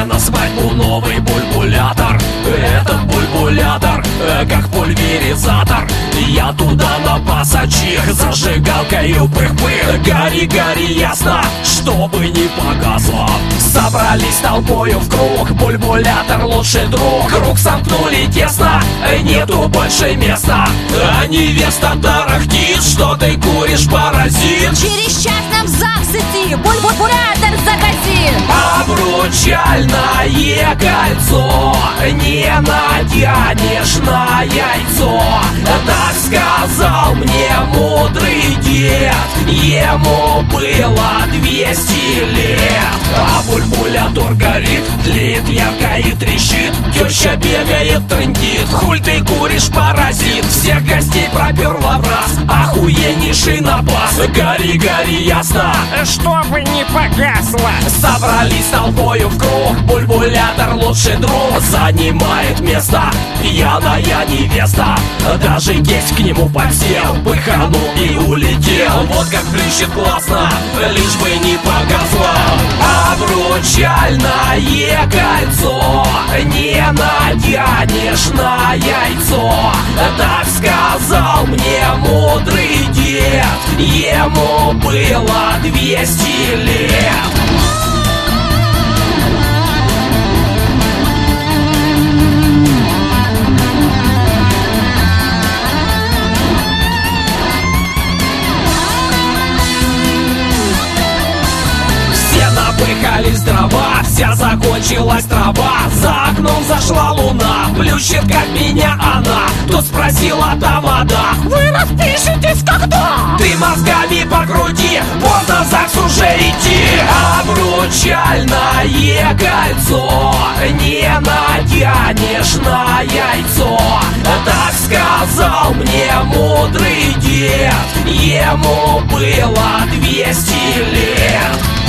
мне на свадьбу новый бульбулятор. Этот бульбулятор, как пульверизатор. Я туда на пассачих зажигалкою пых-пых. Гори, гори ясно, чтобы не погасло. Собрались толпою в круг, бульбулятор лучший друг. Круг сомкнули тесно, нету больше места. А невеста тарахтит, что ты куришь, паразит. Через час нам в ЗАГС идти, бульбулятор загасит. Обручальное кольцо не натянешь на яйцо. Так сказал мне мудрый дед. Ему было 200 лет. А бульбулятор горит, тлеет ярко и трещит. Теща бегает, трындит. Хуль ты куришь, паразит. Всех гостей проперла в раз. Охуеннейший напас. Гори, гори ясно, чтобы не погасло. собрались толпою в круг. Бульбулятор лучший друг. Занимает место пьяная невеста. Даже тесть к нему подсел, пыханул и улетел. Вот как блещет классно, лишь бы не погасло. Обручальное кольцо не натянешь на яйцо. Так сказал мне мудрый дед. Ему было 200 лет. Напыхались дрова, вся закончилась трава. За окном зашла луна, плющит как меня она. Тут спросила та вода: Вы распишетесь когда? ты мозгами покрути, поздно в ЗАГС уже идти. Обручальное кольцо не натянешь на яйцо. Так сказал мне мудрый дед. Ему было 200 лет.